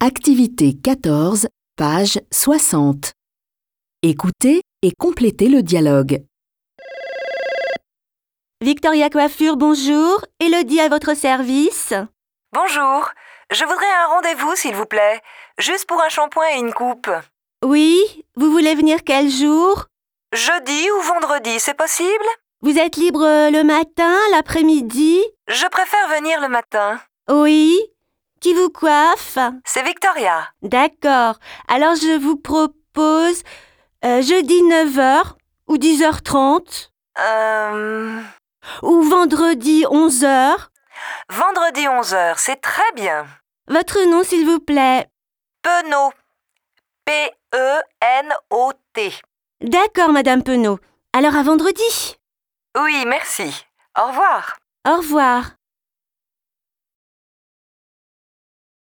Activité 14, page 60. Écoutez et complétez le dialogue. Victoria Coiffure, bonjour. Élodie à votre service. Bonjour, je voudrais un rendez-vous s'il vous plaît, juste pour un shampoing et une coupe. Oui, vous voulez venir quel jour? Jeudi ou vendredi, c'est possible? Vous êtes libre le matin, l'après-midi? Je préfère venir le matin. Oui. Qui vous coiffe? C'est Victoria. D'accord. Alors je vous propose jeudi 9h ou 10h30 ou vendredi 11h. Vendredi 11h, c'est très bien. Votre nom s'il vous plaît? Penaud. P-E-N-O-T. D'accord, Madame Penaud. Alors à vendredi. Oui, merci. Au revoir. Au revoir.